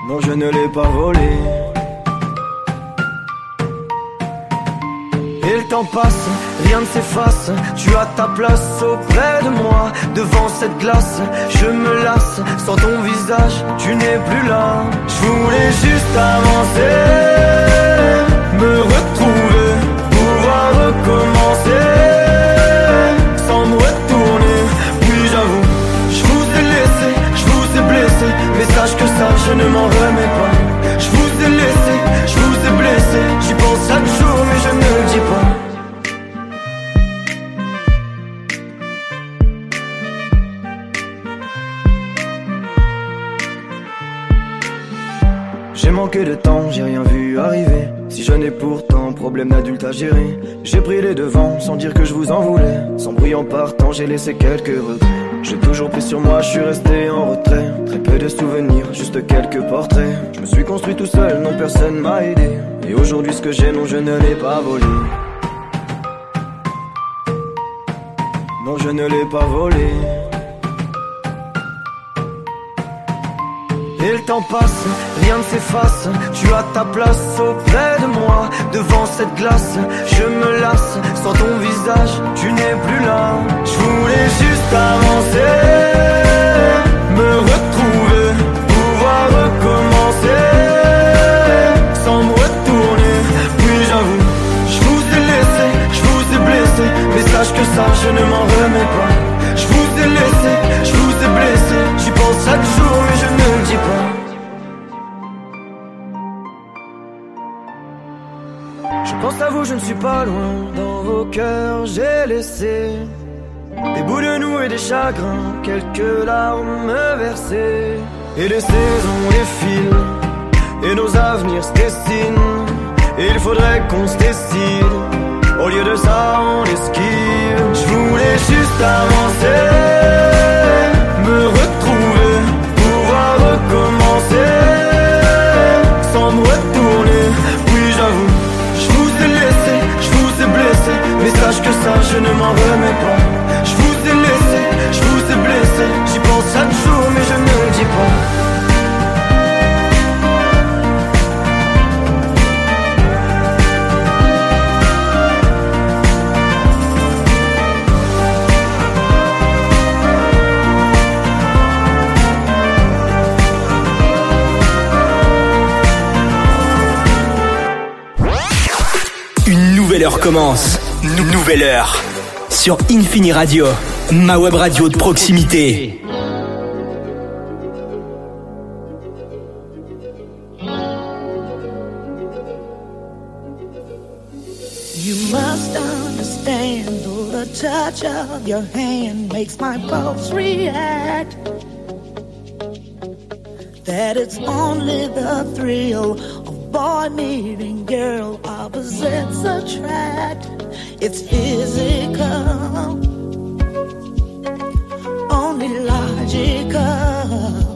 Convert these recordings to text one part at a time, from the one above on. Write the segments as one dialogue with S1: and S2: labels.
S1: Non, je ne l'ai pas volé. Et le temps passe, rien ne s'efface. Tu as ta place auprès de moi. Devant cette glace, je me lasse. Sans ton visage, tu n'es plus là. Je voulais juste avancer, me retrouver, pouvoir recommencer, sans me retourner. Oui, j'avoue, je vous ai laissé, je vous ai blessé, mais sache que ça, je ne m'en remets pas. Je vous ai laissé, je vous ai blessé, j'y pense chaque jour, mais je ne le dis pas. J'ai manqué de temps, j'ai rien vu arriver. Si je n'ai pourtant problème d'adulte à gérer. J'ai pris les devants sans dire que je vous en voulais. Sans bruit en partant, j'ai laissé quelques regrets. J'ai toujours pris sur moi, je suis resté en retrait. Très peu de souvenirs, juste quelques portraits. Je me suis construit tout seul, non personne m'a aidé. Et aujourd'hui ce que j'ai, non je ne l'ai pas volé. Non je ne l'ai pas volé. Et le temps passe, rien ne s'efface. Tu as ta place auprès de moi. Devant cette glace, je me lasse. Sans ton visage, tu n'es plus là. Je voulais juste avancer, me retrouver, pouvoir recommencer, sans me retourner. Oui j'avoue, je vous ai laissé, je vous ai blessé, mais sache que ça, je ne m'en remets pas. Je vous ai laissé, je vous ai blessé, j'y pense chaque jour, mais je ne le dis pas. Je pense à vous, je ne suis pas loin. Dans vos cœurs, j'ai laissé des bouts de nous et des chagrins, quelques larmes versées. Et les saisons défilent, et nos avenirs se dessinent. Et il faudrait qu'on se décide. Au lieu de ça, on esquive. Je voulais juste avancer, me retrouver, pouvoir recommencer, sans me retourner. Oui, j'avoue, je vous ai laissé, je vous ai blessé, mais sache que ça, je ne m'en remets pas. Je vous ai laissé, je vous ai blessé, j'y pense chaque jour, mais je ne le dis pas.
S2: Nouvelle heure commence. Nouvelle heure. Sur Infini Radio, ma web radio de proximité.
S3: You must understand, though the touch of your hand makes my pulse react, that it's only the thrill boy meeting girl, opposites attract. It's physical, only logical.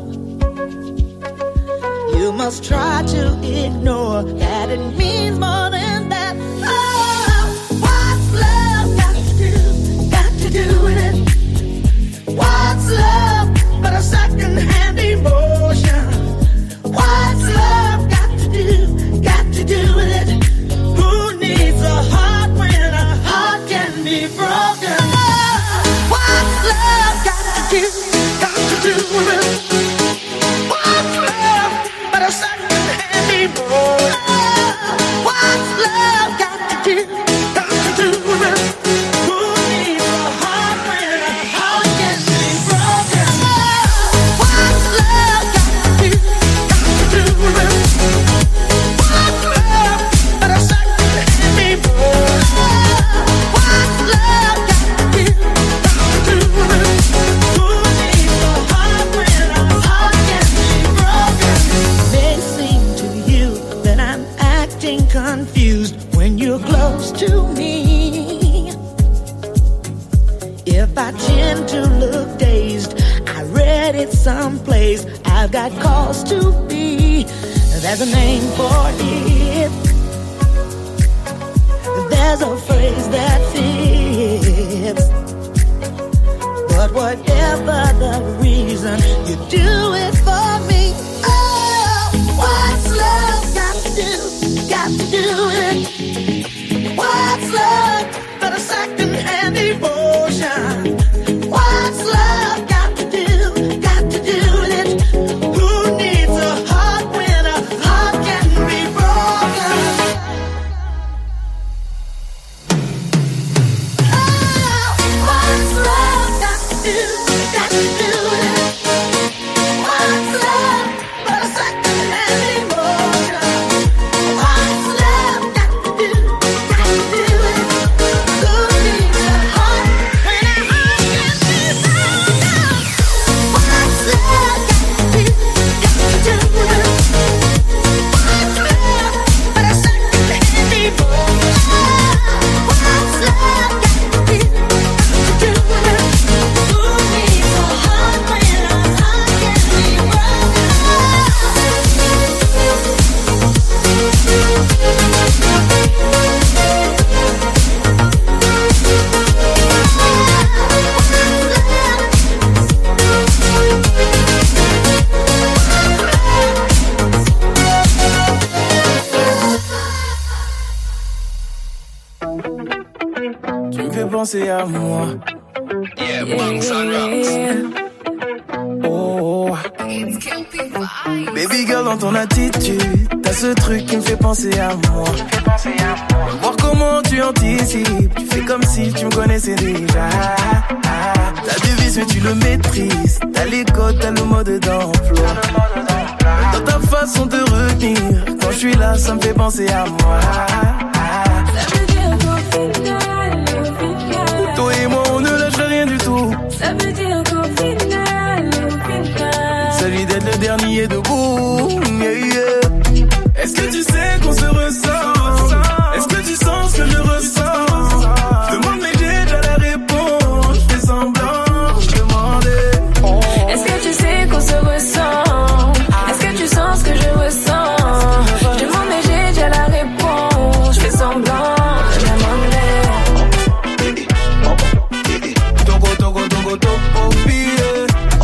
S3: You must try to ignore that it means more than that. Oh, what's love got to do with it? What's love but a second-hand emotion? What's love got to do with it? Who needs a heart when a heart can be broken? What's love got to do with it? What's love but a second-hand emotion? What's love got to do with it? Who needs a heart when a heart can be broken? What's love got to do with it? What's love but a second-hand emotion? What's love got to do with it? Who needs a heart when a heart can be broken? It may seem to you that I'm acting confused when you're close to me. If I tend to look dazed, I read it someplace. I've got cause to be. There's a name for it. There's a phrase that fits. But whatever the reason, you do it for me. Oh,
S4: penser à moi. Oh. Baby girl, dans ton attitude, t'as ce truc qui me fait penser à moi. Voir comment tu anticipes, tu fais comme si tu me connaissais déjà. T'as des vices mais tu le maîtrises, t'as les codes, t'as le mode d'emploi. Dans ta façon de retenir, quand je suis là, ça me fait penser à moi.
S5: Ça veut dire qu'au final,
S4: toi et moi on ne lâche rien du tout.
S5: ça veut dire qu'au final,
S4: s'agit d'être le dernier debout. Yeah, yeah. Est-ce que tu sais qu'on se ressent? Est-ce que tu sens ce que je ressens? Je demande mais j'ai déjà la réponse. Je fais semblant de demander.
S5: Est-ce que tu sais qu'on se ressent? Est-ce que tu sens ce que je ressens? Je demande mais j'ai déjà la réponse. Je fais semblant de demander.
S4: Togo, togo, togo, togo, pire.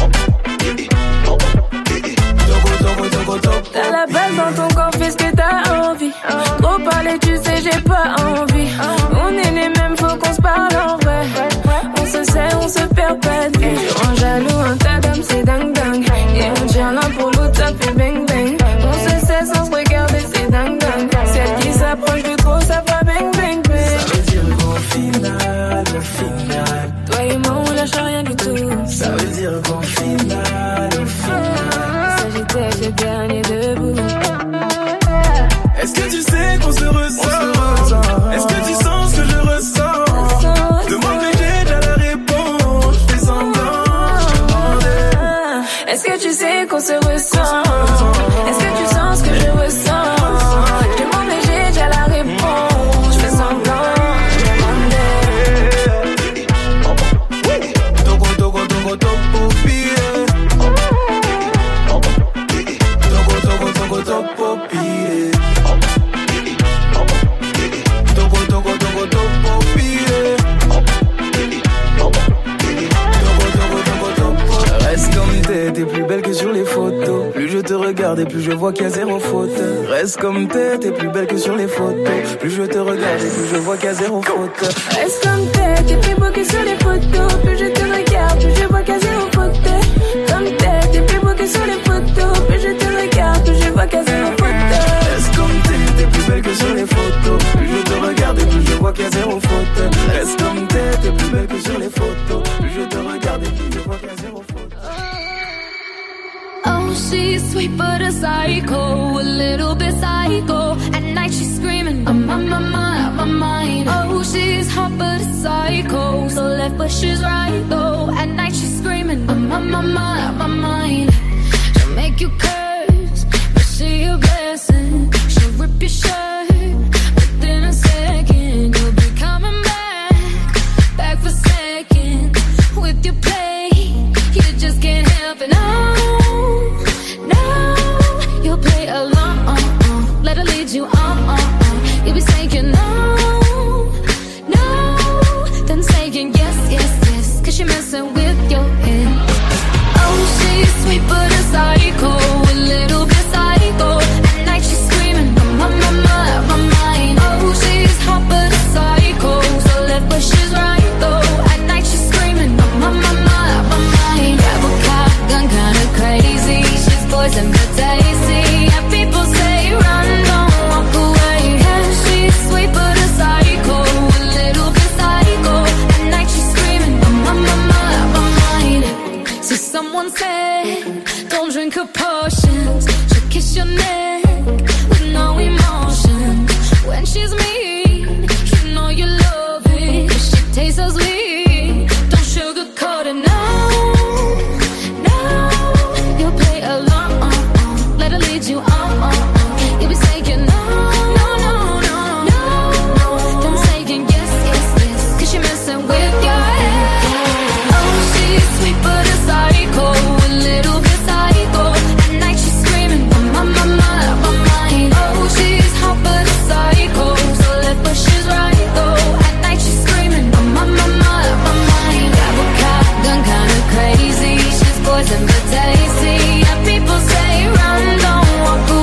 S5: T'as la balle dans ton corps, fais ce que t'as envie. Trop parler, tu sais, j'ai pas envie. On est les mêmes, faut qu'on se parle en vrai. On se sait, on se perd pas de vue. Tu rends jaloux, un tas d'hommes, c'est dingue dingue. Et on tient l'un pour l'autre, ça fait bang bang. On se sait sans se regarder, c'est dingue dingue. Celle qui s'approche de trop, ça va bang bang bang.
S4: Ça veut dire qu'au final,
S5: toi et moi, on lâche rien du tout.
S4: ça veut dire qu'au final,
S5: S'agit le dernier debout.
S4: est-ce que tu sais qu'on se ressent? Est-ce que tu sens ce que je ressens? Demande mais j'ai déjà la réponse. Je fais semblant de demander.
S5: Est-ce que tu sais qu'on se ressent? Est-ce que tu sens ce que je ressens? Je demande mais j'ai déjà la réponse. Je fais semblant de demander.
S4: Togo, togo, togo, togo, pire. Togo, togo, togo, togo, pire. Togo, togo, togo, togo, pire. Reste comme t'es plus belle que sur les photos. Plus je te regarde et plus je vois qu'il y a zéro faute. Reste comme t'es plus belle que sur les photos. Plus je te regarde et plus je vois qu'il y a zéro faute.
S5: Reste comme t'es plus beau que sur les photos. Plus je te regarde, plus je vois qu'à zéro faute. Comme t'es plus beau que sur les photos. Plus je te regarde, plus je vois qu'à zéro faute.
S4: Reste comme t'es plus belle que sur les photos. Plus je te regarde et plus je vois qu'il y a zéro faute. Reste comme t'es plus belle que sur les photos. Plus je te regarde et plus je vois qu'il y a zéro faute.
S6: Oh, she's sweet but a psycho, a little bit psycho. At night she's screaming, I'm on my mind. Oh, she's hot but a psycho, so left but she's right though. At night she's screaming, I'm on my mind. She'll make you curse, but she a blessing. She'll rip your shirt within a second. You'll be coming back for seconds with your play. You just can't help it. No, you'll play along. Let her lead you on. You'll be saying no, then saying yes, 'cause you're messing with your head. Oh, she's sweet but a psycho, a little bit psycho. At night she's screaming, I'm on my mind. Oh, she's hot but a psycho, so left but she's right though. At night she's screaming, I'm on my mind. Grab a cop, gun kinda crazy. She's poison but tasty. Yeah, people say run, don't walk away. Yeah, she's sweet but a psycho, a little bit psycho. At night she's screaming, I'm on my mind. So someone said, don't drink her potions. She'll kiss your neck with no emotion. When she's mean, you know you love it. 'Cause she tastes so sweet. Don't sugarcoat it, no. You'll play along. Let her lead you on. You'll be saying no. Then saying yes, 'cause you're messing with your head. Oh, she's sweet but a psycho, a little bit psycho. At night she's screaming, I'm on my mind. Oh, she's hot but a psycho, so left but she's right though. At night she's screaming, I'm on my mind. Grab a cop, gun kinda crazy. She's poison but tasty. Yeah, people say run, don't walk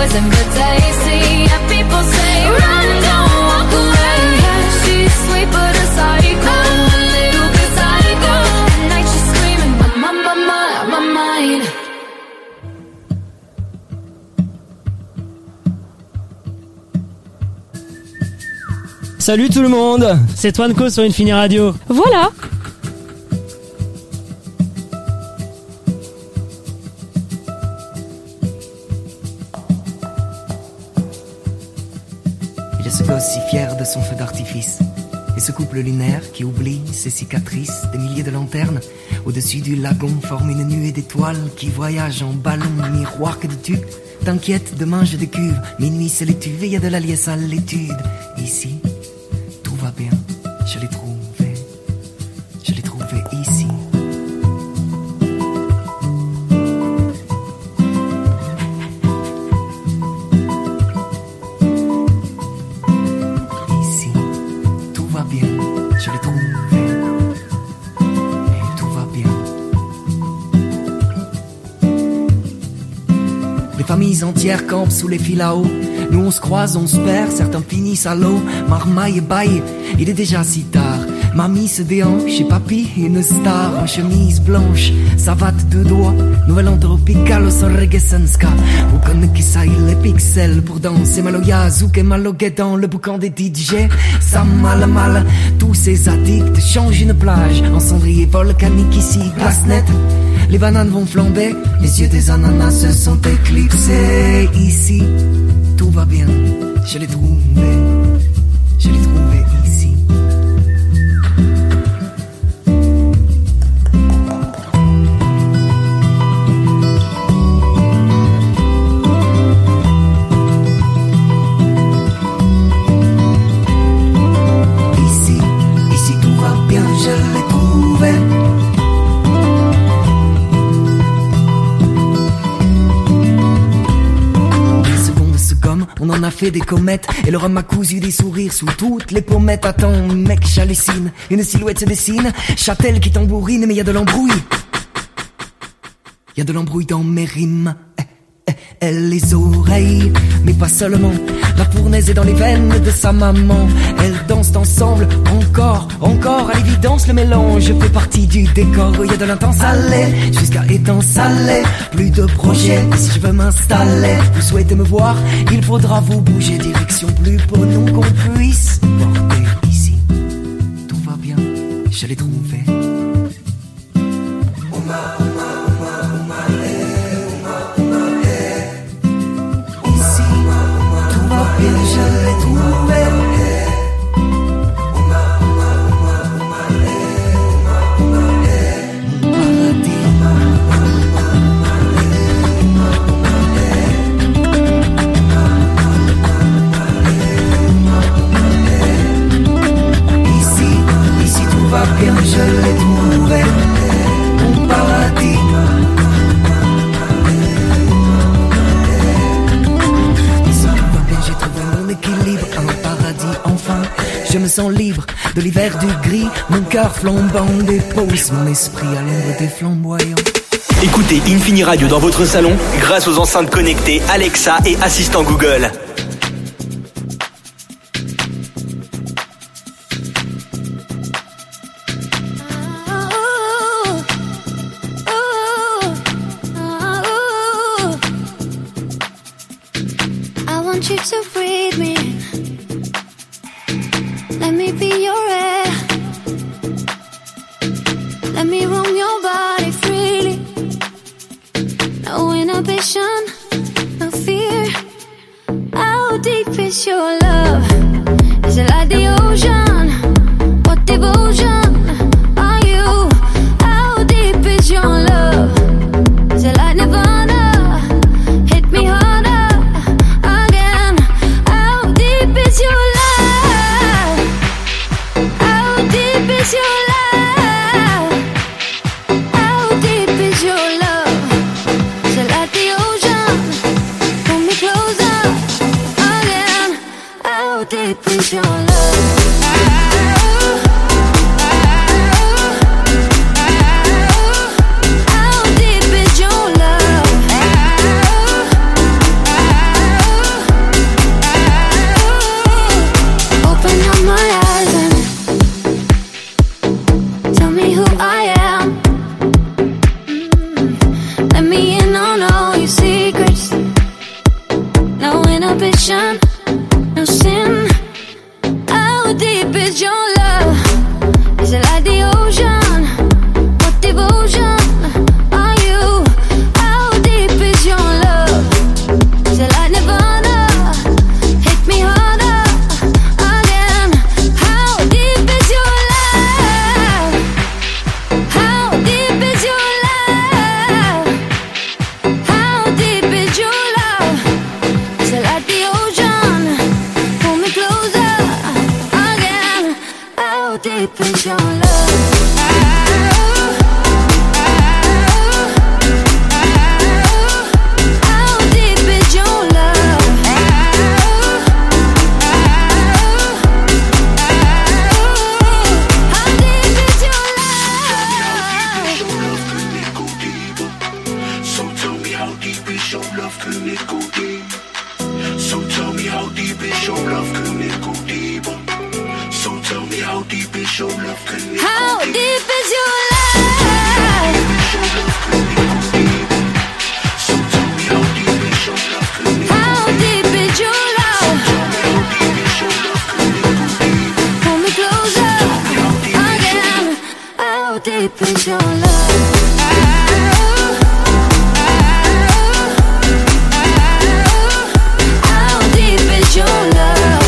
S6: poison but tasty. And people say run, don't walk away. She's sweet but a psycho, a little bit psycho. At night she's screaming, my mind.
S7: Salut tout le monde, c'est Twanko sur Infini Radio.
S8: Voilà.
S9: Il est ce gosse si fier de son feu d'artifice. Et ce couple lunaire qui oublie ses cicatrices. Des milliers de lanternes au-dessus du lagon forment une nuée d'étoiles qui voyagent en ballon, miroir que dis-tu? T'inquiète, demain j'ai des cuves. Minuit c'est l'étuve et y a de la liesse à l'étude. Ici, tout va bien, je l'ai trouvé ici. Ici, tout va bien, je l'ai trouvé. Et tout va bien. Les familles entières campent sous les fils à eau. Nous on se croise, on se perd, certains finissent à l'eau. Marmaille et baille, il est déjà si tard. Mamie se déhanche et papy une star en chemise blanche, savate de doigts. Nouvelle an tropical son reggae sanska. Vous connaissez qui ça, il les pixels pour danser. Maloya, zouk et maloguet dans le boucan des DJ. Ça mal, tous ces addicts changent une plage en cendrier volcanique ici, glace nette. Les bananes vont flamber, les yeux des ananas se sont éclipsés. Ici, tout va bien, je l'ai trouvé ici. Ici tout va bien, je l'ai trouvé. On en a fait des comètes et le rhum a cousu des sourires sous toutes les pommettes. Attends mec, j'hallucine, une silhouette se dessine, Châtel qui tambourine, mais y a de l'embrouille. Y a de l'embrouille dans mes rimes. Elle les oreilles, mais pas seulement. La fournaise est dans les veines de sa maman. Elles dansent ensemble, encore, à l'évidence le mélange fait partie du décor. Il y a de l'intense salé, jusqu'à étant salé. Plus de projets, si je veux m'installer. Vous souhaitez me voir, il faudra vous bouger. Direction plus pour nous qu'on puisse porter ici. Tout va bien, je l'ai trouvé. Je l'ai trouvé. Ici tout va bien, je l'ai trouvé. Mon paradis. Équilibre, un paradis enfin. Je me sens libre de l'hiver du gris. Mon cœur flambant dépose mon esprit à l'ombre des flamboyants.
S2: Écoutez Infini Radio dans votre salon grâce aux enceintes connectées Alexa et assistant Google.
S6: I want you to breathe me. Let me be your air. Let me roam your body freely. No inhibition, no fear. How deep is your love? Is it like the ocean? What devotion are you? How deep is your love? Is it like Nirvana? Hit me harder again. How deep is your love? How deep is your love? How deep is your love? Is it like the ocean? Pull me closer again. How deep is your love? How deep is your love? ocean, no sin. How deep is your love? Is it like the ocean? What devotion are you? How deep is your love? Is it like Nirvana? Hit me harder again. How deep is your love? How deep is your love? How deep is your love? Is it like the ocean? Pull me closer again. How deep is your love? How deep is your love? How deep is your love? Pull me closer again. How deep is your love? How deep is your love?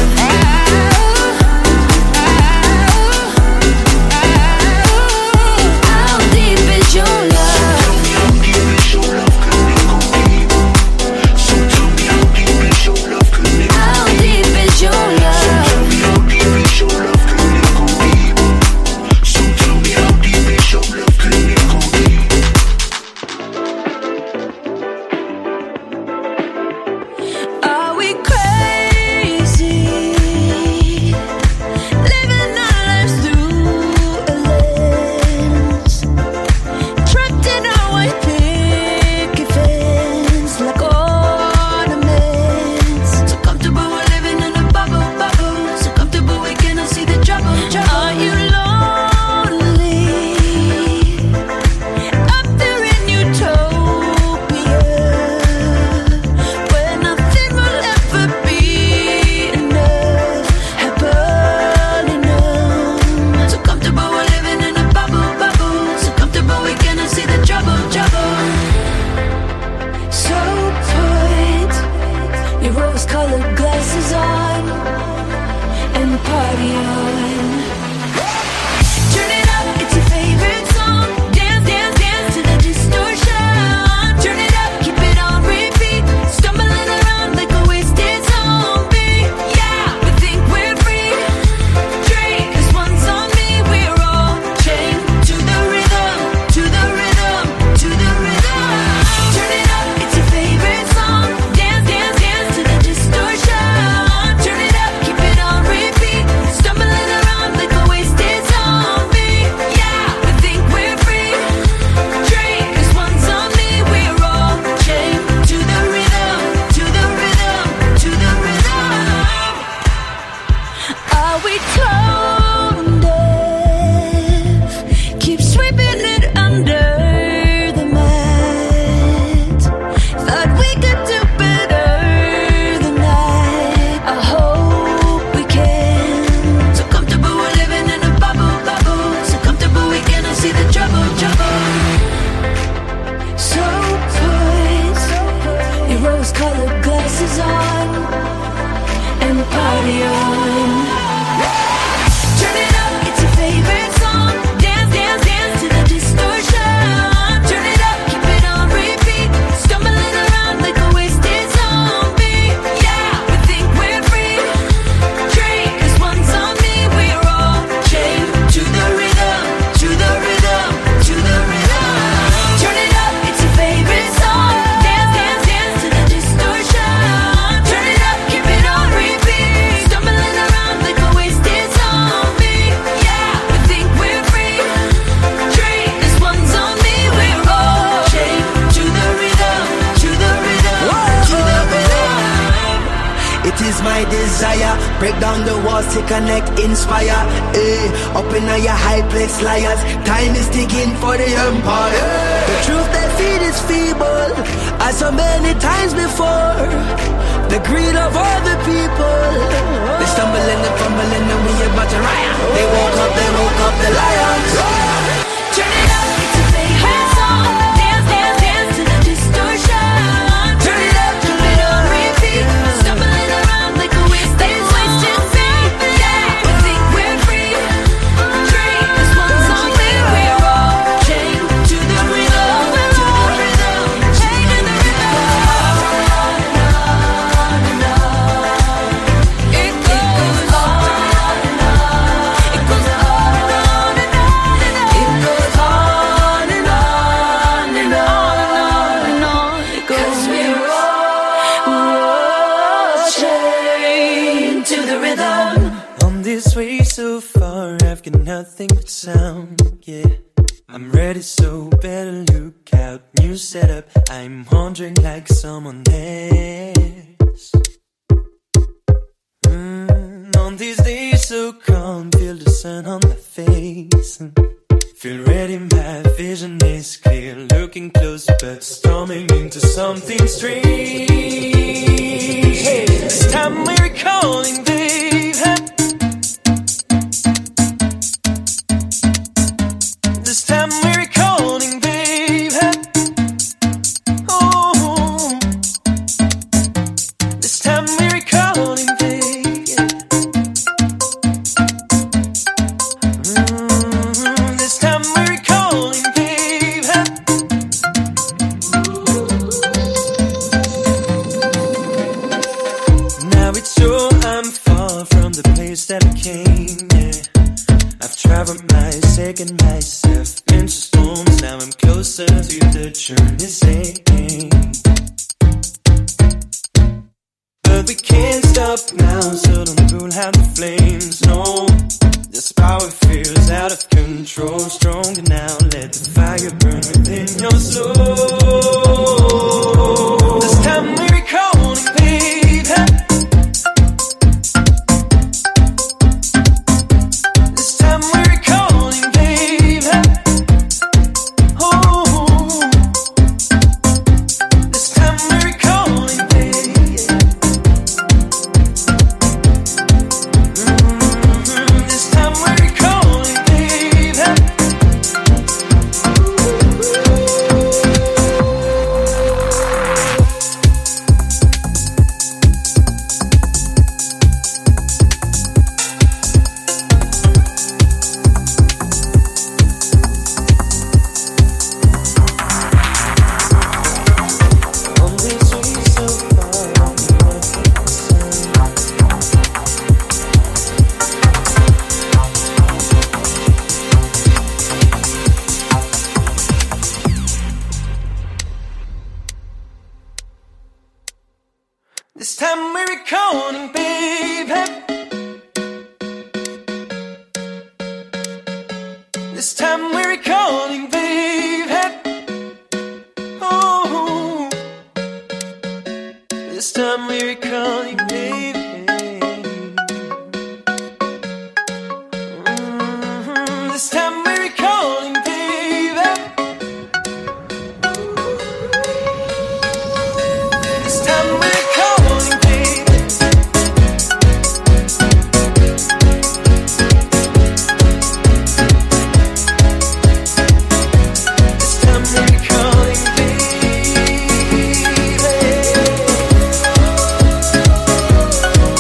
S8: Break down the walls to connect, inspire. Up in your high place, liars. Time is ticking for the empire. The truth they feed is feeble, as so many times before. the greed of other people. They stumbling and fumbling and we about to riot. They woke up the lions.
S6: Turn it up, it's a favorite song. Dance, dance, dance to the distortion. Turn it up, do it on repeat. Stumbling around like a wasted feet. Yeah, we think we're free. Dream, this one song clear. We're all chained to the rhythm, to the rhythm, chained to the rhythm. On and on and on. It goes on and on. It goes on and on and on and on. It goes on and on and on and on. 'Cause we're all chained to the rhythm.
S4: On this way so far, I've got nothing but sound, yeah. I'm ready, so better look out. New setup, I'm wandering like someone else. On these days so calm, feel the sun on my face. Feel ready, my vision is clear. Looking close, but storming into something strange. Hey, this time we're recalling, babe. This time we're recalling, babe. Oh, this time we're recalling, babe. This time we're recalling, babe. Now it's sure I'm far from the place that I came, yeah. I've traveled my second myself into storms. Now I'm closer to the journey's end. But we can't stop now, so don't rule out the flames, no. This power feels out of control. Stronger now, let the fire burn within your soul. This time we're recalling, babe. This time we're recalling, babe. Oh, this time we're recalling, babe. This time we're recalling, babe. On this way so far, this time we're recalling, babe. This time we're recalling, babe. Oh, this time we're recalling, babe. This time we're recalling, babe. This time we're recalling, babe. This time we're recalling, babe.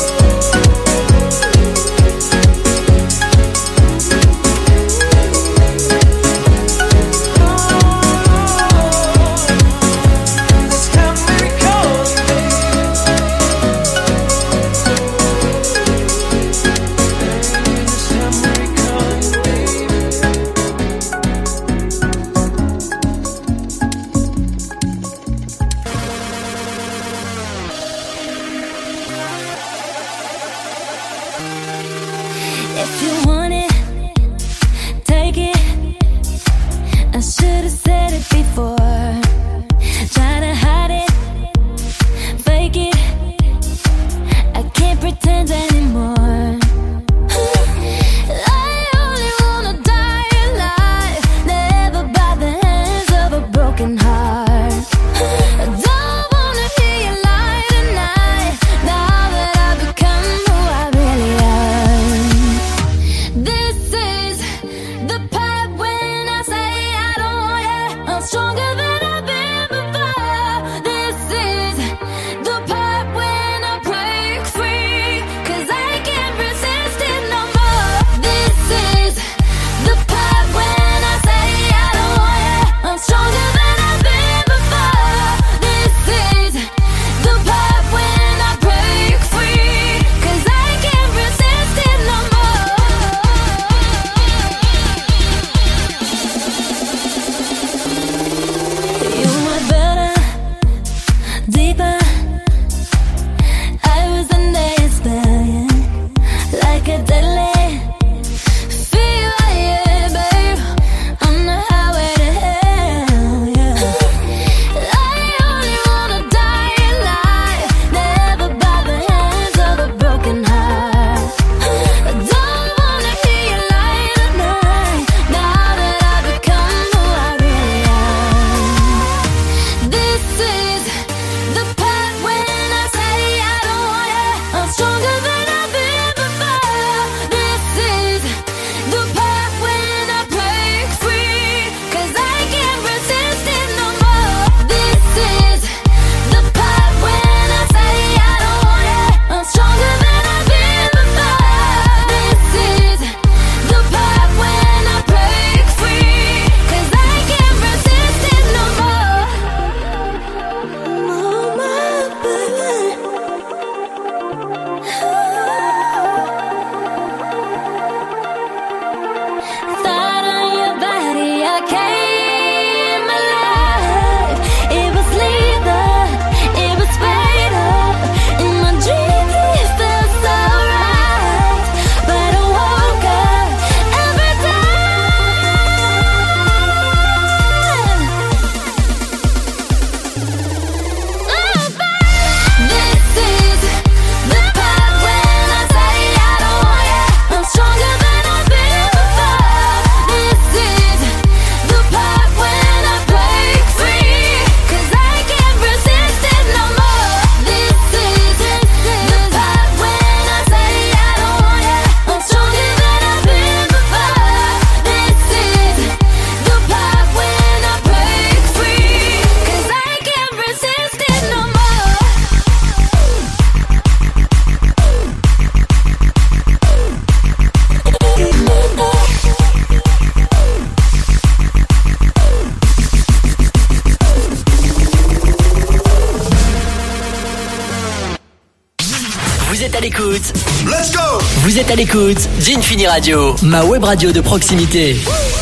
S2: êtes à l'écoute.
S8: Let's go!
S2: Vous êtes à l'écoute d'Infini Radio, ma web radio de proximité.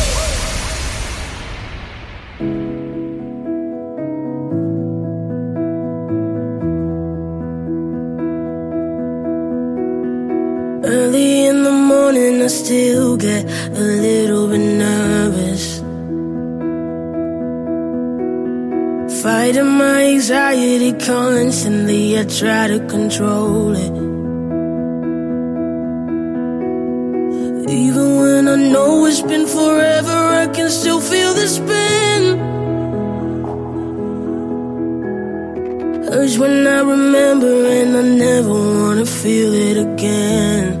S10: Early in the morning, I still get a little bit nervous. Fighting my anxiety constantly, I try to control it. Even when I know it's been forever, I can still feel the spin. Urge when I remember and I never wanna feel it again.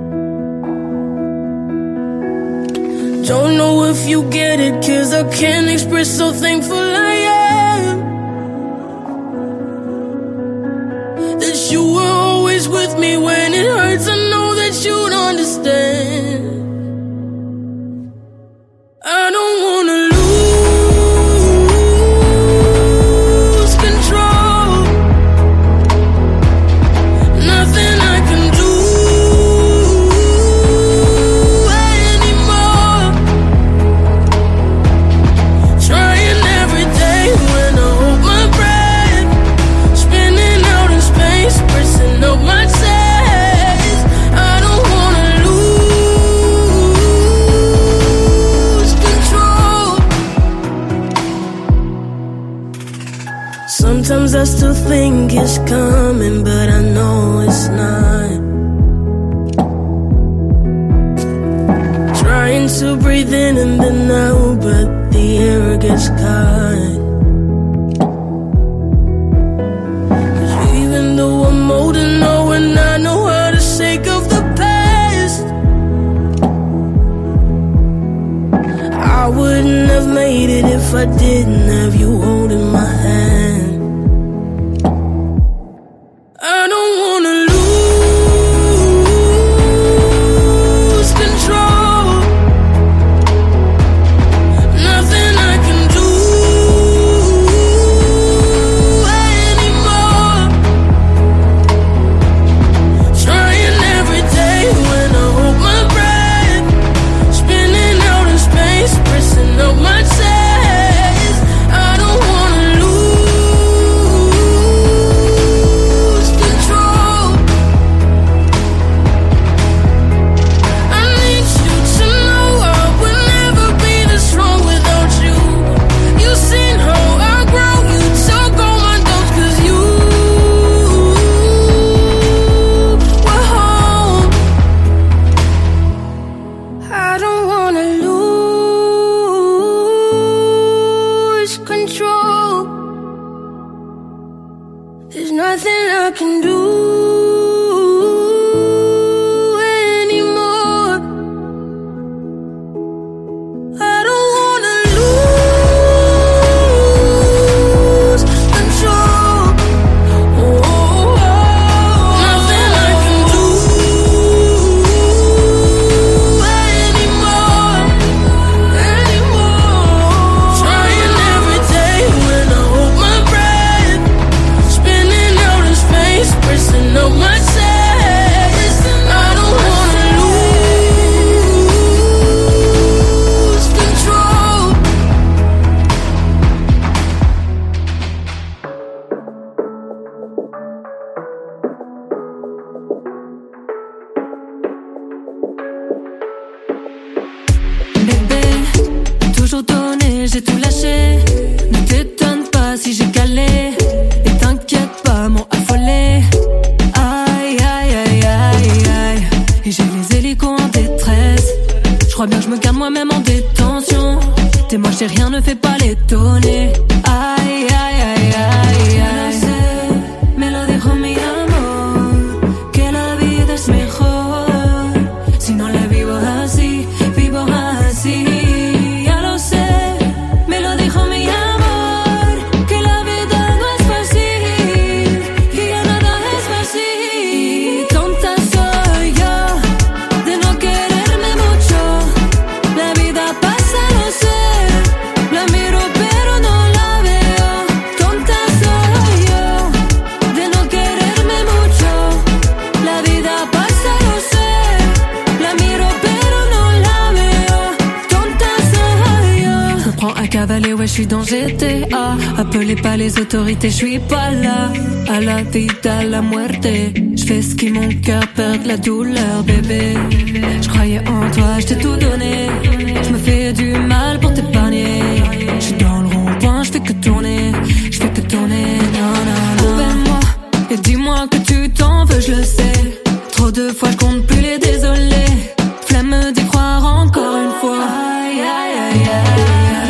S10: Don't know if you get it, 'cause I can't express how thankful I am that you were always with me when it hurts. I know that you'd understand. I don't wanna lose control. Nothing I can do anymore. Trying every day when I hold my breath, spinning out in space, pressing up my chest. I don't wanna lose control. Sometimes I still think it's coming, but I know it's not. Trying to breathe in and then out, but the air gets caught. 'Cause even though I'm old and know and I know how to shake off the past, I wouldn't have made it if I didn't have you holding my hand. I don't wanna lose control. Nothing I can do anymore. Trying every day when I hold my breath, spinning out in space, pressing up my chest. I don't wanna lose control. I need you to know I would never be this strong without you. You've seen how I grow, you took all my doubts 'cause you were home. I don't wanna lose control. There's nothing I can do anymore. I don't wanna lose control. Nothing I can do anymore. Trying every day when I hold my breath, spinning out in space, pressing up my chest. I don't wanna lose control.
S5: Bébé, toujours donné, j'ai tout lâché. Ne t'étonne pas si j'ai calé. Et t'inquiète pas, m'ont affolé. Aïe, aïe, aïe, aïe, aïe. Et j'ai les hélicos en détresse. Je crois bien que je me garde moi-même en détention. T'es moi, j'ai rien, ne fais pas l'étonner. Aïe, aïe, aïe, aïe, aïe. Me lo dijo mi amor, que la vida es mejor si no la vivo así, vivo así. Ya lo sé, me lo dijo mi amor, que la vida no es fácil, que ya nada es fácil. Tonta soy yo de no quererme mucho. La vida pasa, lo sé, la miro pero no suis dans GTA. Appelez pas les autorités, je suis pas là. À la vida, la muerte. Je fais ce qui mon cœur perd la douleur, bébé. Je croyais en toi, je t'ai tout donné. Je me fais du mal pour t'épargner. Je suis dans le rond-point, je fais que tourner. Je fais que tourner, non, non, non. Ouvre-moi et dis-moi que tu t'en veux, je le sais. Trop de fois, je compte plus les désolés. Flemme d'y croire encore une fois. Aïe, aïe, aïe, aïe.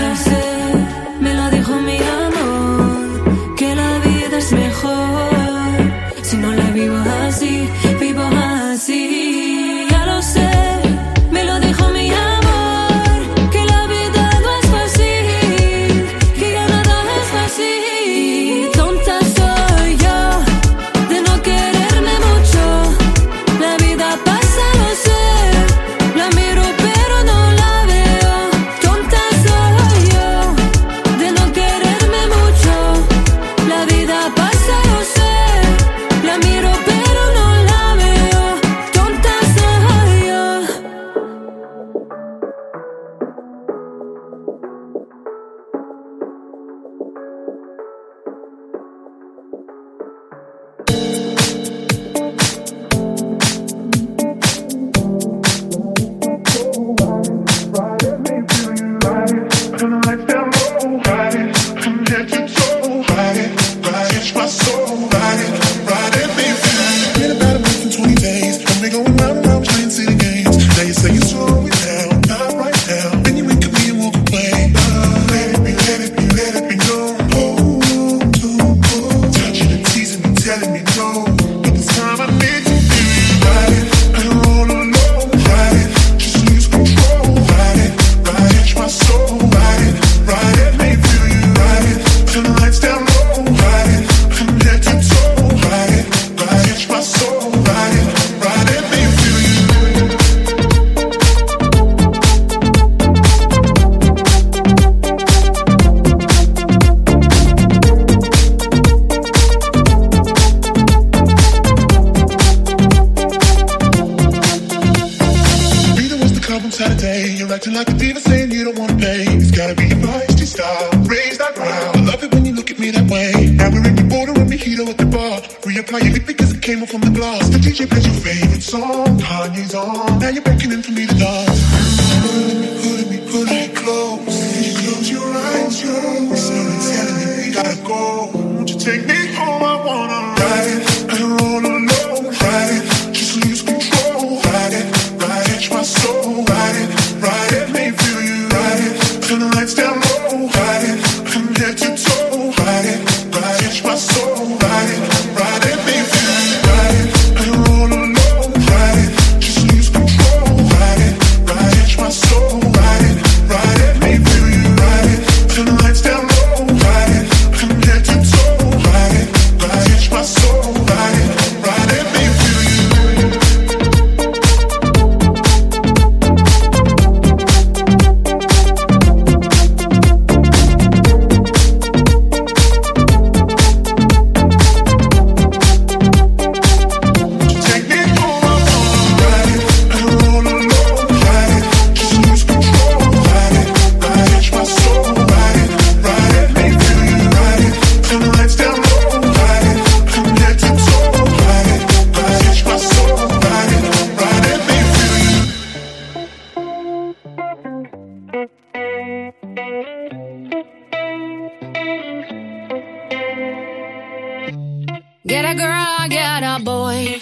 S6: Get a girl, get a boy.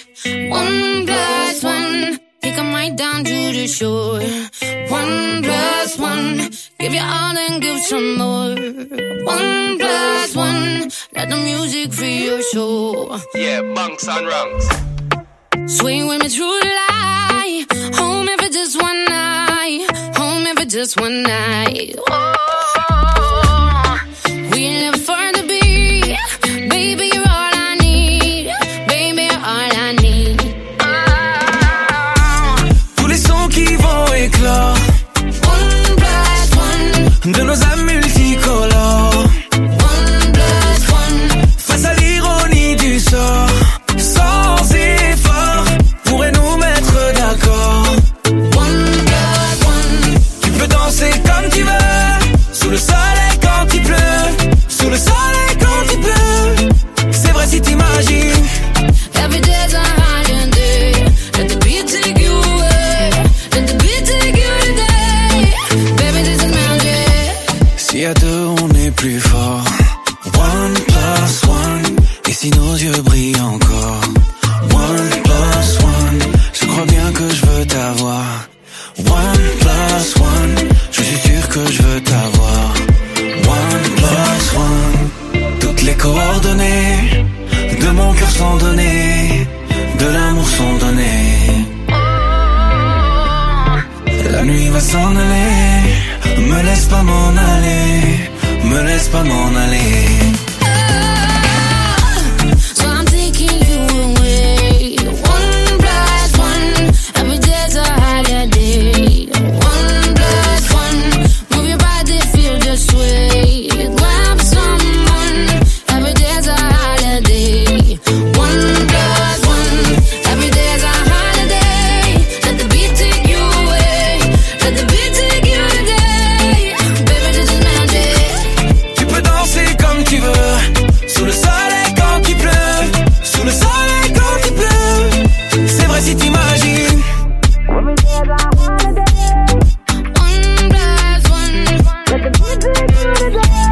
S6: 1+1, take 'em right down to the shore. 1+1, give you all and give some more. 1+1, let the music free your soul.
S11: Yeah, bunks and rungs.
S6: Swing with me through the light. Home if it's just one night. Home if it's just one night. Oh, we live for the beat. Baby, you're all I need. Baby, you're all I need.
S4: Tous les sons qui vont éclore.
S6: 1+1,
S4: de nos âmes multicolores.
S6: 1+1,
S4: Face à l'ironie du sort. Sans effort, pourrait nous mettre d'accord.
S6: 1+1,
S4: Tu peux danser comme tu veux. t'imagines.
S5: Every day's a holiday. Let the beat take you away. Let the beat take you today. Baby, this is magic.
S4: Si à deux on est plus fort. 1+1. Et si nos yeux brillent encore. 1+1. Je crois bien que je veux t'avoir. 1+1. Je suis sûr que je veux t'avoir. 1+1. Toutes les coordonnées de mon cœur sont données, de l'amour sont données. La nuit va s'en aller, me laisse pas m'en aller, me laisse pas m'en aller.
S5: So I'm taking you away. 1+1. Every day's a holiday. 1+1. Move your body, feel the sway. Grab someone. Every day's a holiday. 1+1. Every day's a holiday. Let the beat take you away. Let the beat take you today. Baby, this is magic.
S4: Tu peux danser comme tu veux, sous le soleil quand il pleut, sous le soleil quand il pleut. C'est vrai si t'imagines.
S5: 1+1. Let the beat take you today.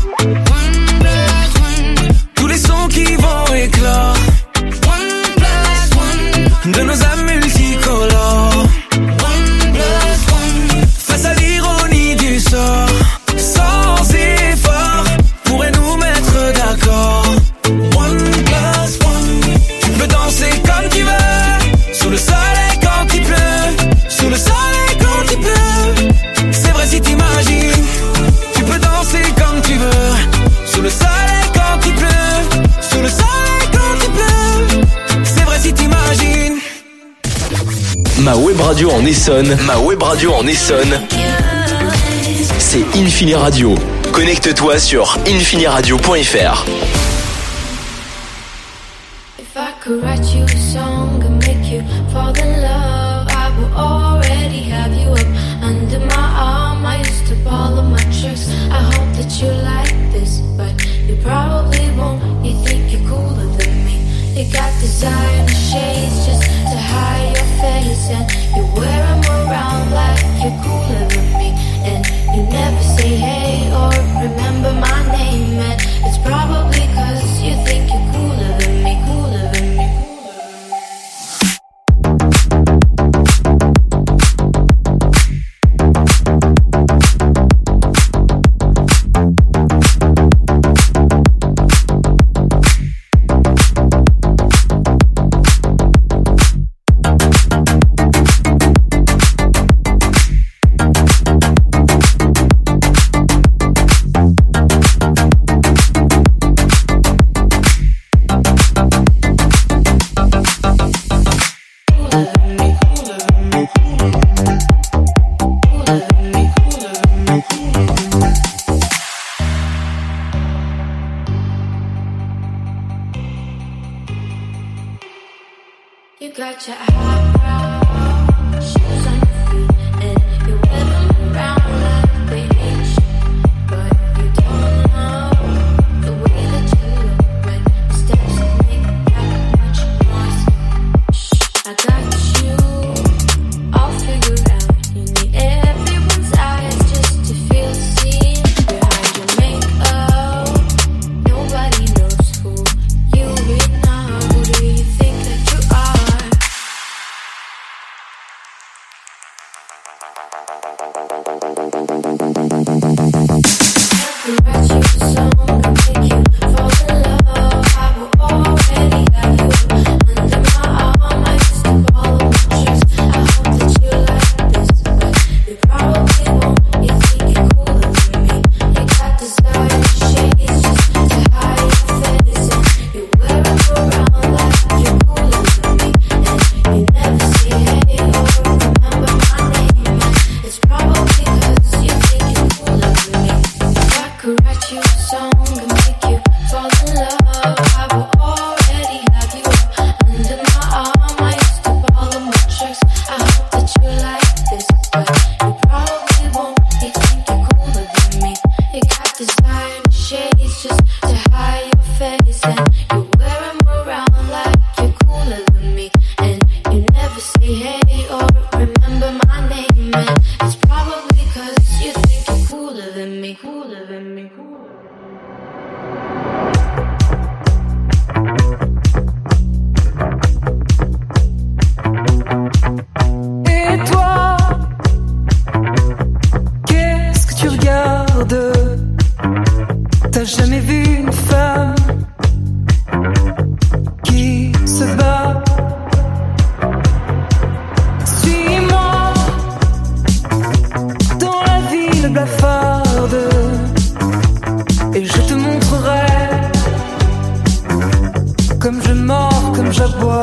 S5: 1+1.
S4: Tous les sons qui vont éclore
S5: 1+1.
S4: de nos âmes multicolores.
S5: 1+1.
S4: Face à l'ironie du sort, sans effort, pourrait nous mettre d'accord. 1+1. Tu peux danser comme tu veux, sous le soleil quand il pleut, sous le soleil quand il pleut. C'est vrai si t'imagines. Tu peux danser comme tu veux, sous le soleil quand il pleut, sous le soleil quand il pleut. C'est vrai si t'imagines.
S2: Ma web radio en Essonne. Ma web radio en Essonne. C'est Infini Radio. Connecte-toi sur infiniradio.fr.
S5: If I could write you a song and make you fall in love, I would already have you up under my arm. I used to follow my tricks. I hope that you like this, but you probably won't. You think you're cooler than me. You got designer shades just to hide your face, and you wear them around like you're cooler than me. And you never say hey or remember my name, and it's probably 'cause you think you're cooler than me, cooler than me. You got your high shoes on your feet, and you wear them around like they ain't shit. But you don't know the way that you look when the steps you make that much noise. Shh, I got you all figured out. You need everyone's eyes just to feel seen behind your makeup. Nobody knows who you really are. Who do you think that you are?
S9: blafarde et je te montrerai comme je mords, comme j'aboie.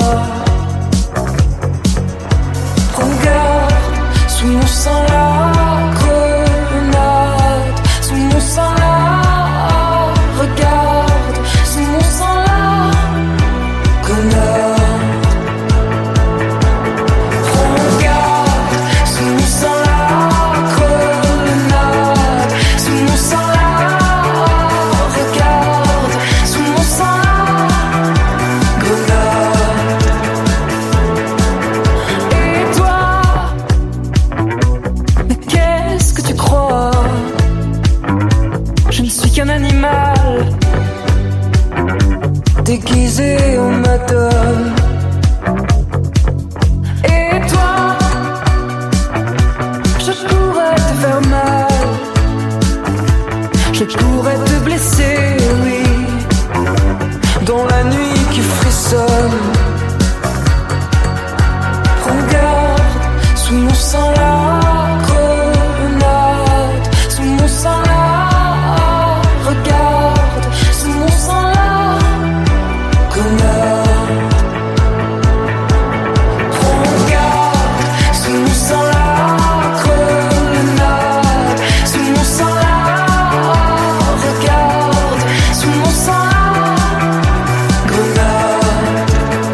S9: Regarde, sous mon sang la grenade, sous mon sang la, regarde, sous mon sang la grenade. Déguisé en madame. Et toi, je pourrais te faire mal, je pourrais te blesser, oui, dans la nuit qui frissonne. Regarde, sous mon sang la grenade, sous mon sang la, regarde, sous mon sang la. Regarde, sous mon sang la grenade, sous mon sang la, regarde, sous mon sang la grenade.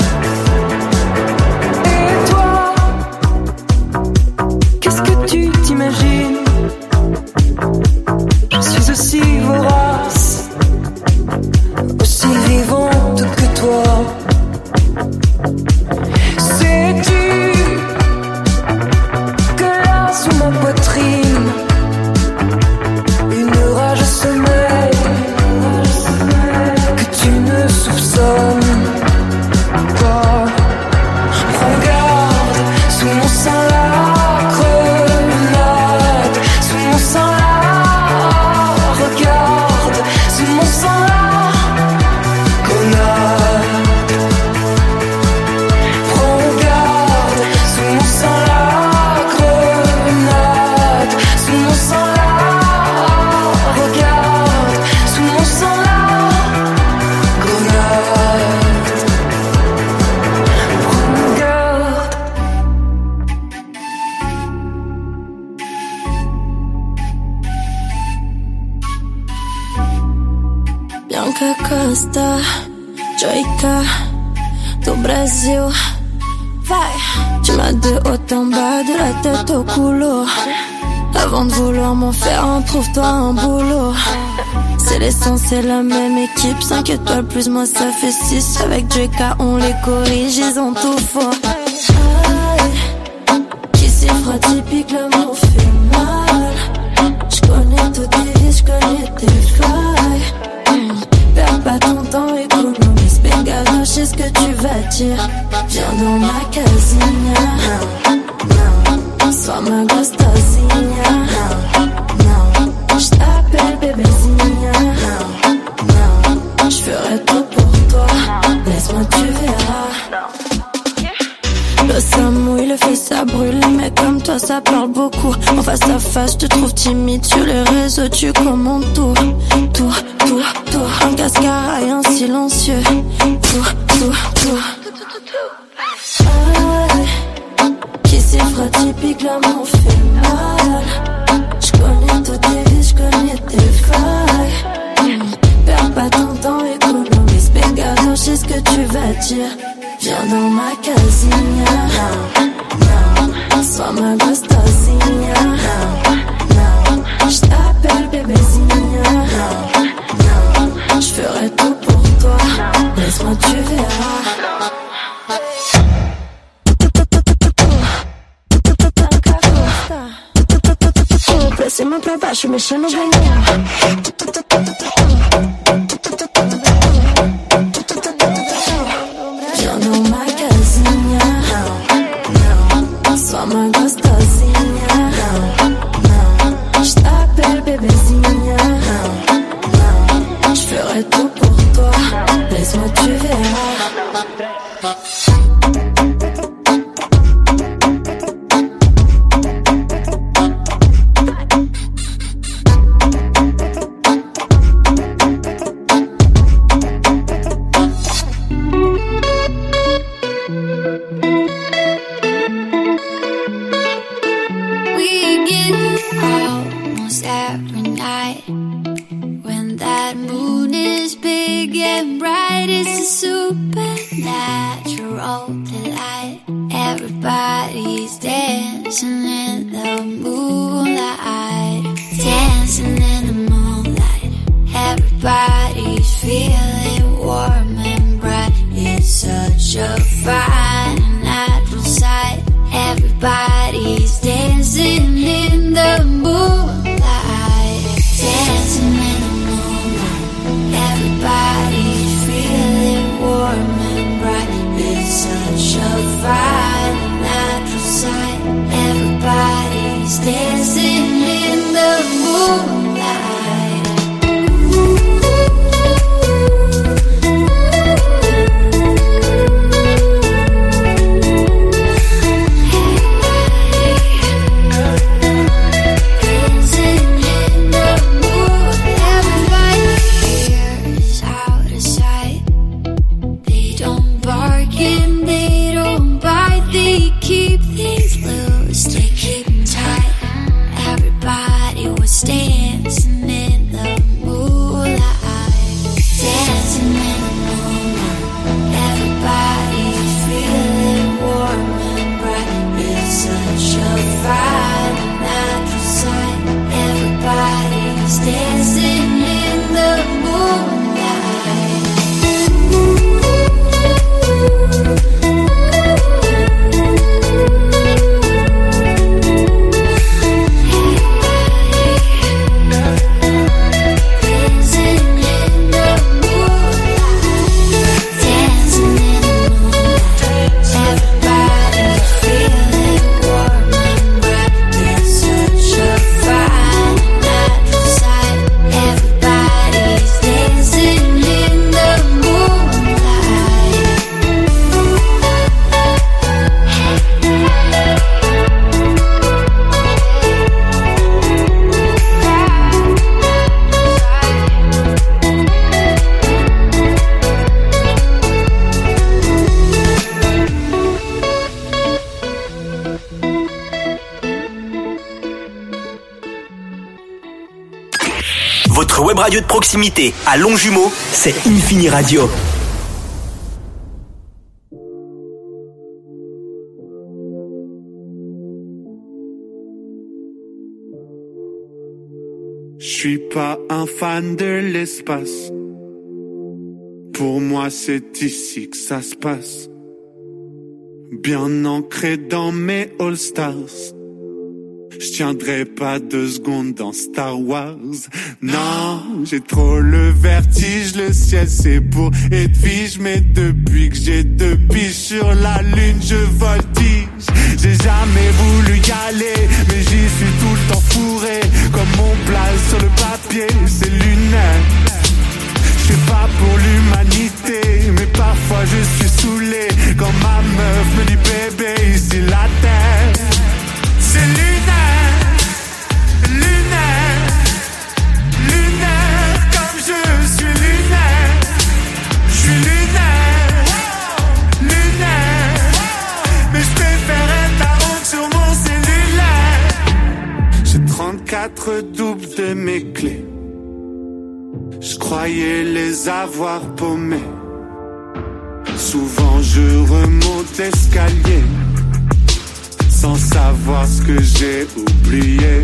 S9: Et toi, qu'est-ce que tu t'imagines? Je suis aussi vorace, aussi vivante que toi. Sais-tu que là sous ma poitrine une rage sommeille que tu ne soupçonnes pas? Regarde, sous mon sang la grenade, sous mon sang la, regarde, sous mon sang la grenade. Regarde, sous mon sang la grenade, sous mon sang la, regarde, sous mon sang la grenade. Regarde.
S5: Bianca Costa, Joyka, do Brasil. Vai, tu m'as de haut en bas, de la tête au couloir. Avant de vouloir m'en faire un, trouve-toi un boulot. C'est l'essence, c'est la même équipe. 5 étoiles plus moi ça fait 6. Avec Joyka on les corrige, ils ont tout faux. Qui s'y fera typique, l'amour fait mal. J'connais tous tes vies, j'connais tes failles. Perds pas ton temps, économise Bengalo, je sais ce que tu vas dire. Viens dans ma casinha, sois ma gostosinha. J't'appelle bébézinha. J'ferai tout pour toi, laisse-moi tu verras. Le ça mouille, le feu ça brûle. Mais comme toi ça parle beaucoup. En face à face, je te trouve timide. Sur les réseaux, tu commandes tout. Tout, tout, tout. Un cascara et un silencieux. Tout, tout, tout. Qui s'y fera typique, l'amour fait mal. J'connais toutes tes vies, j'connais tes failles. Perds pas ton temps, économise Bengalo, je sais ce que tu vas dire. Viens dans ma casinha, sois ma gostosinha. J't'appelle bébézinha. J'ferai tout pour toi, laisse-moi tu verras. Pra cima, pra baixo, mexendo bem. Viens dans ma casinha, sois ma gostosinha. J't'appelle bébézinha. J'ferai tout pour toi, laisse-moi tu verras.
S6: natural delight. Everybody's dancing in the moonlight. Dancing in the moonlight. Everybody's feeling warm and bright. It's such a fine and natural sight. Everybody's dancing in the moonlight. Dancing in the moonlight. Everybody's feeling warm and bright. It's such a fine and natural sight. Everybody's dancing in the moonlight. Dancing in the moonlight. Dancing in the moonlight. Everybody's feeling warm and bright. It's such a fine and natural sight. Everybody's dancing in the moonlight.
S2: Votre web radio de proximité à Longjumeau, c'est Infini Radio.
S12: Je suis pas un fan de l'espace. Pour moi, c'est ici que ça se passe. Bien ancré dans mes All-Stars. Je tiendrai pas 2 secondes dans Star Wars. Non, j'ai trop le vertige. Le ciel c'est pour Edwige. Mais depuis que j'ai 2 piges sur la lune, je voltige. J'ai jamais voulu y aller, mais j'y suis tout le temps fourré. Comme mon place sur le papier, c'est lunaire. Je fais pas pour l'humanité, mais parfois je suis saoulé. Quand ma meuf me dit bébé, ici la terre, c'est lunaire, lunaire, lunaire. Comme je suis lunaire, je suis lunaire, lunaire. Mais je préfère être à honte sur mon cellulaire. J'ai 34 doubles de mes clés. Je croyais les avoir paumés. Souvent je remonte l'escalier sans savoir ce que j'ai oublié.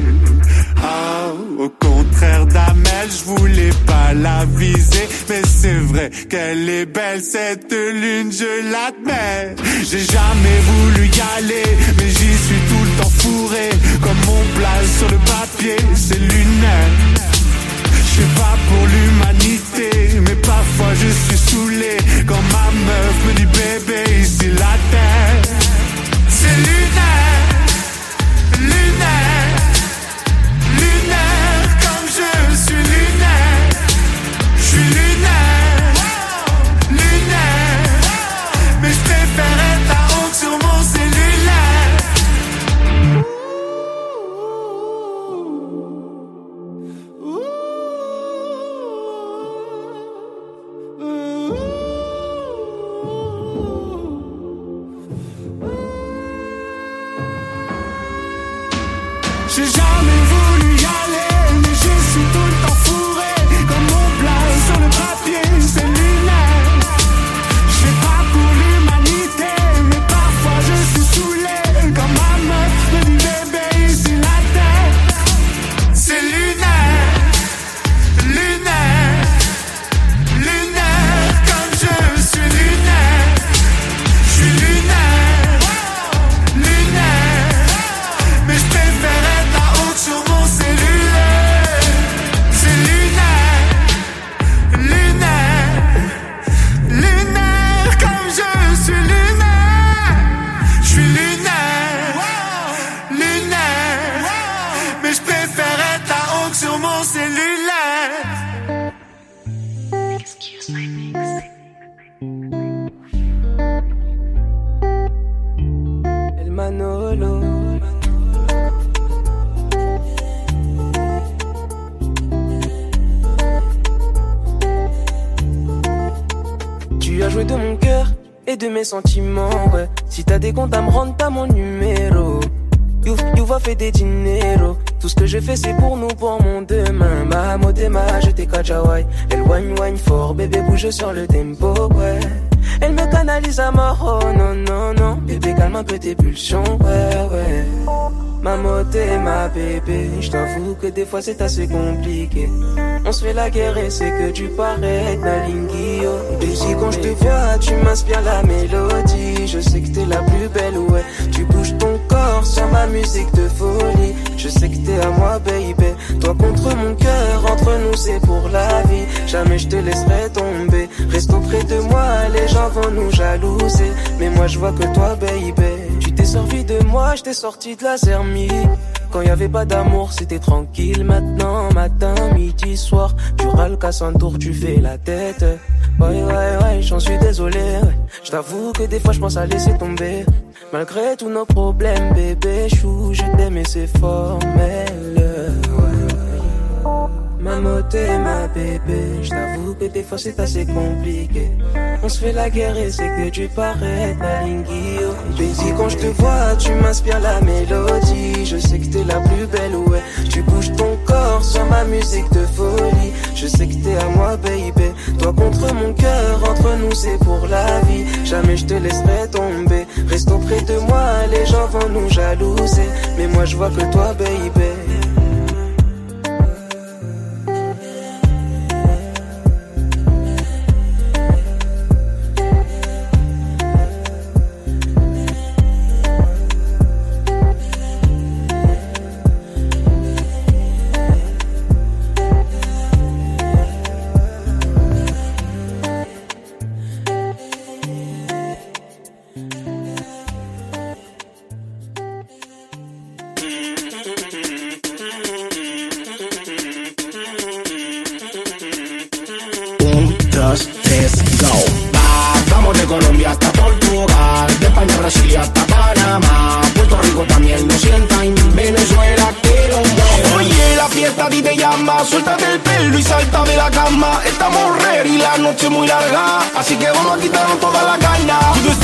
S12: Oh, au contraire d'Amel, je voulais pas la viser. Mais c'est vrai qu'elle est belle cette lune, je l'admets. J'ai jamais voulu y aller, mais j'y suis tout le temps fourré. Comme mon place sur le papier, c'est lunaire. Je suis pas pour l'humanité, mais parfois je suis saoulé. Quand ma meuf me dit bébé, ici la terre, c'est lunaire, lunaire, lunaire. Comme je suis lunaire, je suis lunaire, lunaire. Mais je préfère être à honte sur mon cellulaire.
S13: mollo. Tu as joué de mon cœur et de mes sentiments, ouais. Si t'as des comptes à me rendre, t'as mon numéro. You va faire des dineros. Tout ce que je fais c'est pour nous, pour mon demain. Ma modema, je t'ai kajawai. Elle wine fort, bébé bouge sur le tempo, ouais. Elle me canalise à mort, oh non. Bébé calme un peu tes pulsions, ouais. Ma moté, ma bébé. Je t'avoue que des fois c'est assez compliqué. On se fait la guerre et c'est que tu parais Nalingio. Baby quand je te vois tu m'inspires la mélodie. Je sais que t'es la plus belle, ouais. Tu bouges ton corps sur ma musique de folie. Je sais que t'es à moi baby. Toi contre mon cœur, entre nous c'est pour la vie. Jamais je te laisserai tomber. Reste auprès de moi, les gens vont nous jalouser. Mais moi je vois que toi baby. Tu t'es servi de moi, je t'ai sorti de la zermie. Quand y avait pas d'amour, c'était tranquille. Maintenant, matin, midi, soir, tu râles qu'à son tour, tu fais la tête. Ouais, j'en suis désolé. Ouais. Je t'avoue que des fois, je pense à laisser tomber. Malgré tous nos problèmes, bébé chou, je t'aime et c'est formel. Ma moté, ma bébé, je t'avoue que des fois c'est assez compliqué. On se fait la guerre et c'est que tu parais Nalingio. Baby quand je te vois, tu m'inspires la mélodie. Je sais que t'es la plus belle, ouais. Tu bouges ton corps sur ma musique de folie. Je sais que t'es à moi, baby. Toi contre mon cœur, entre nous c'est pour la vie. Jamais je te laisserai tomber. Reste auprès de moi, les gens vont nous jalouser. Mais moi je vois que toi, baby.
S14: Suéltate el pelo y salta de la cama. Estamos ready, la noche muy larga, así que vamos a quitarnos toda la carga.